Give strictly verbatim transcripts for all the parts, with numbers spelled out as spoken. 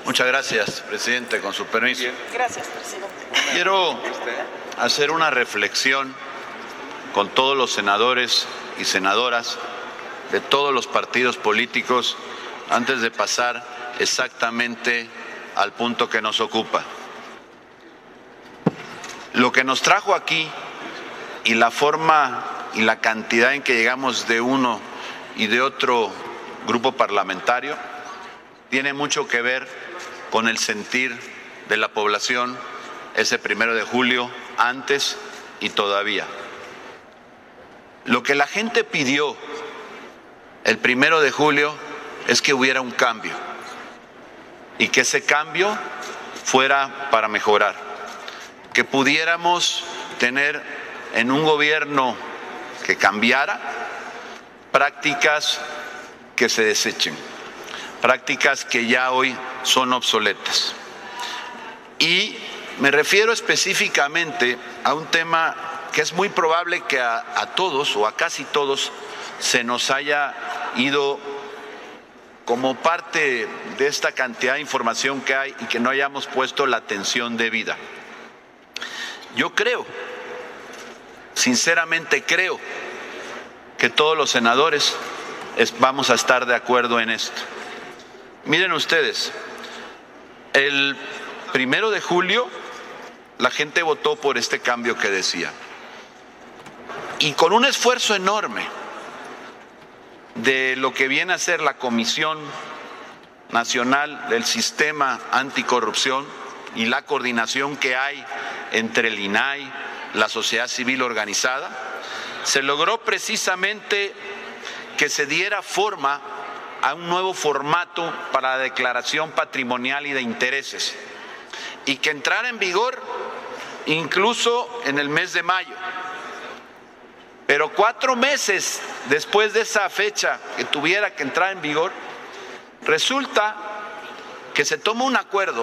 Muchas gracias, presidente, con su permiso. Gracias, presidente. Quiero hacer una reflexión con todos los senadores y senadoras de todos los partidos políticos antes de pasar exactamente al punto que nos ocupa. Lo que nos trajo aquí y la forma y la cantidad en que llegamos de uno y de otro grupo parlamentario tiene mucho que ver con el sentir de la población ese primero de julio, antes y todavía. Lo que la gente pidió el primero de julio es que hubiera un cambio y que ese cambio fuera para mejorar, que pudiéramos tener en un gobierno que cambiara prácticas que se desechen, prácticas que ya hoy son obsoletas. Y me refiero específicamente a un tema que es muy probable que a, a todos o a casi todos se nos haya ido como parte de esta cantidad de información que hay y que no hayamos puesto la atención debida. Yo creo, sinceramente creo, que todos los senadores es, vamos a estar de acuerdo en esto. Miren ustedes, el primero de julio la gente votó por este cambio que decía. Y con un esfuerzo enorme de lo que viene a ser la Comisión Nacional del Sistema Anticorrupción y la coordinación que hay entre el I N A I, la sociedad civil organizada, se logró precisamente que se diera forma a un nuevo formato para la declaración patrimonial y de intereses y que entrara en vigor incluso en el mes de mayo. Pero cuatro meses después de esa fecha que tuviera que entrar en vigor, resulta que se toma un acuerdo,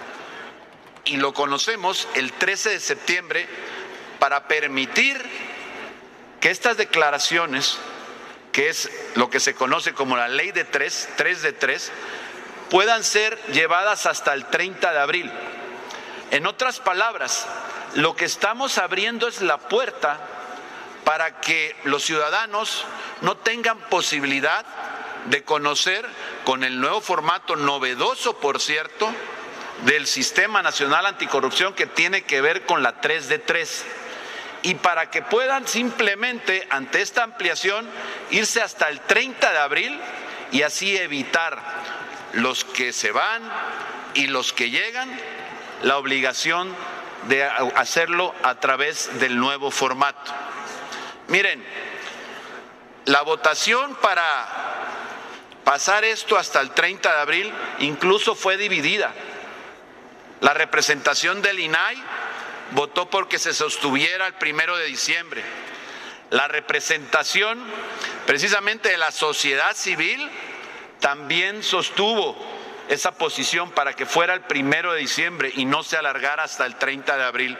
y lo conocemos el trece de septiembre, para permitir que estas declaraciones, que es lo que se conoce como la ley de tres, tres de tres, puedan ser llevadas hasta el treinta de abril. En otras palabras, lo que estamos abriendo es la puerta para que los ciudadanos no tengan posibilidad de conocer, con el nuevo formato novedoso, por cierto, del Sistema Nacional Anticorrupción, que tiene que ver con la tres de tres, y para que puedan simplemente, ante esta ampliación, irse hasta el treinta de abril y así evitar los que se van y los que llegan la obligación de hacerlo a través del nuevo formato. Miren, la votación para pasar esto hasta el treinta de abril incluso fue dividida. La representación del I N A I votó porque se sostuviera el primero de diciembre. La representación precisamente de la sociedad civil también sostuvo esa posición para que fuera el primero de diciembre y no se alargara hasta el treinta de abril.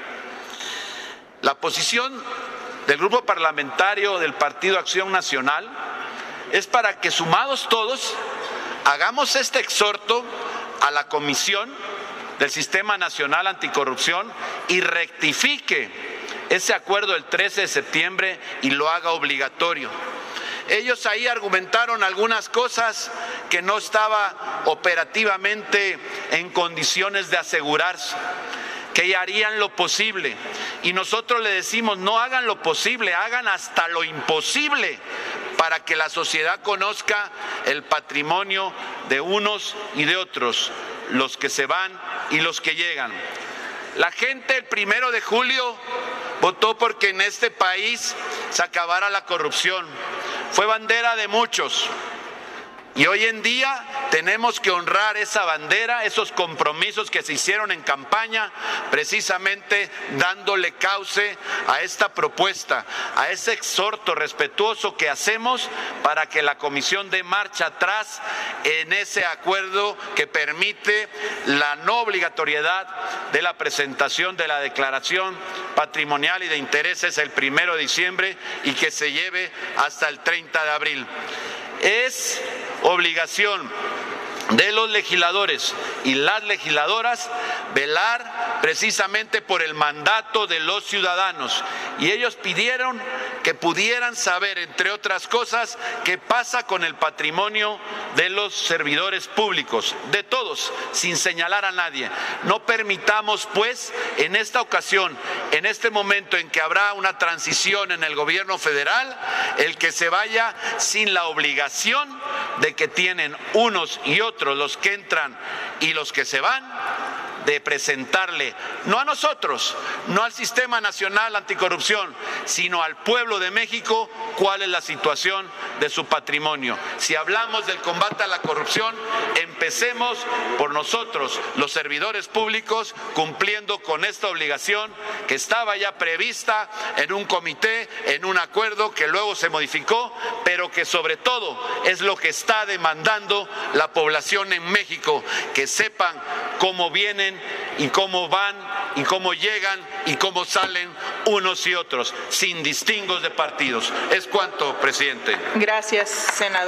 La posición del grupo parlamentario del Partido Acción Nacional es para que, sumados todos, hagamos este exhorto a la Comisión del Sistema Nacional Anticorrupción y rectifique ese acuerdo del trece de septiembre y lo haga obligatorio. Ellos ahí argumentaron algunas cosas que no estaba operativamente en condiciones de asegurarse, que harían lo posible. Y nosotros le decimos, no hagan lo posible, hagan hasta lo imposible para que la sociedad conozca el patrimonio de unos y de otros, los que se van y los que llegan. La gente el primero de julio votó porque en este país se acabara la corrupción. Fue bandera de muchos. Y hoy en día tenemos que honrar esa bandera, esos compromisos que se hicieron en campaña, precisamente dándole cauce a esta propuesta, a ese exhorto respetuoso que hacemos para que la Comisión dé marcha atrás en ese acuerdo que permite la no obligatoriedad de la presentación de la declaración patrimonial y de intereses el primero de diciembre y que se lleve hasta el treinta de abril. Es obligación de los legisladores y las legisladoras velar precisamente por el mandato de los ciudadanos, y ellos pidieron que pudieran saber, entre otras cosas, qué pasa con el patrimonio de los servidores públicos, de todos, sin señalar a nadie. No permitamos, pues, en esta ocasión, en este momento en que habrá una transición en el gobierno federal, el que se vaya sin la obligación de que tienen unos y otros, los que entran y los que se van, de presentarle, no a nosotros, no al Sistema Nacional Anticorrupción, sino al pueblo de México, cuál es la situación de su patrimonio. Si hablamos del combate a la corrupción, empecemos por nosotros, los servidores públicos, cumpliendo con esta obligación que estaba ya prevista en un comité, en un acuerdo que luego se modificó, pero que sobre todo es lo que está demandando la población en México, que sepan cómo vienen y cómo van y cómo llegan y cómo salen unos y otros, sin distingos de partidos. Es cuanto, presidente. Gracias, senador.